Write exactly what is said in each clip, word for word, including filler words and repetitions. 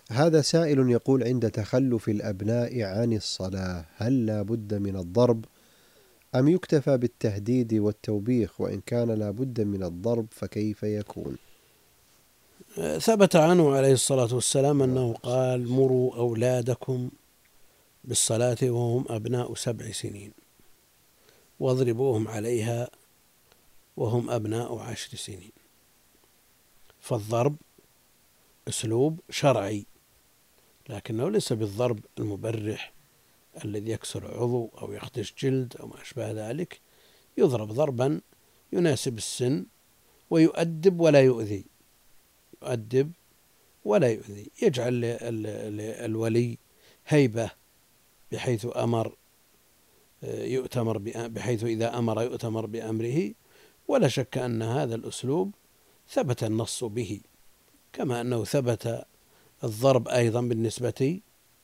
هذا سائل يقول: عند تخلف الأبناء عن الصلاة هل لا بد من الضرب أم يكتفى بالتهديد والتوبيخ؟ وإن كان لا بد من الضرب فكيف يكون؟ ثبت عنه عليه الصلاة والسلام أنه قال: مروا أولادكم بالصلاة وهم أبناء سبع سنين واضربوهم عليها وهم أبناء عشر سنين. فالضرب أسلوب شرعي، لكنه ليس بالضرب المبرح الذي يكسر عضو أو يخدش جلد أو ما أشبه ذلك. يضرب ضربا يناسب السن ويؤدب ولا يؤذي، يؤدب ولا يؤذي، يجعل الولي هيبة بحيث أمر يؤتمر بحيث إذا أمر يؤتمر بأمره. ولا شك أن هذا الأسلوب ثبت النص به، كما أنه ثبت الضرب أيضا بالنسبة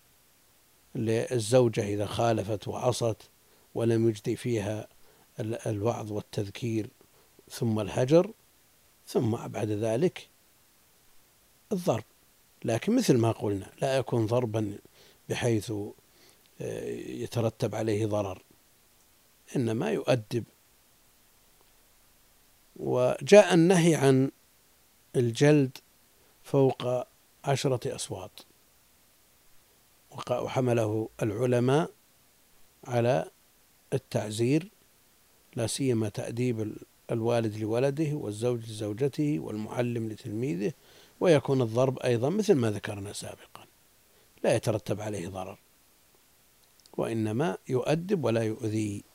للزوجة إذا خالفت وعصت ولم يجدي فيها الوعظ والتذكير ثم الهجر، ثم بعد ذلك الضرب. لكن مثل ما قلنا لا يكون ضربا بحيث يترتب عليه ضرر، إنما يؤدب. وجاء النهي عن الجلد فوق عشرة أصوات، وحمله العلماء على التعزير، لا سيما تأديب الوالد لولده والزوج لزوجته والمعلم لتلميذه. ويكون الضرب أيضا مثل ما ذكرنا سابقا لا يترتب عليه ضرر، وإنما يؤدب ولا يؤذي.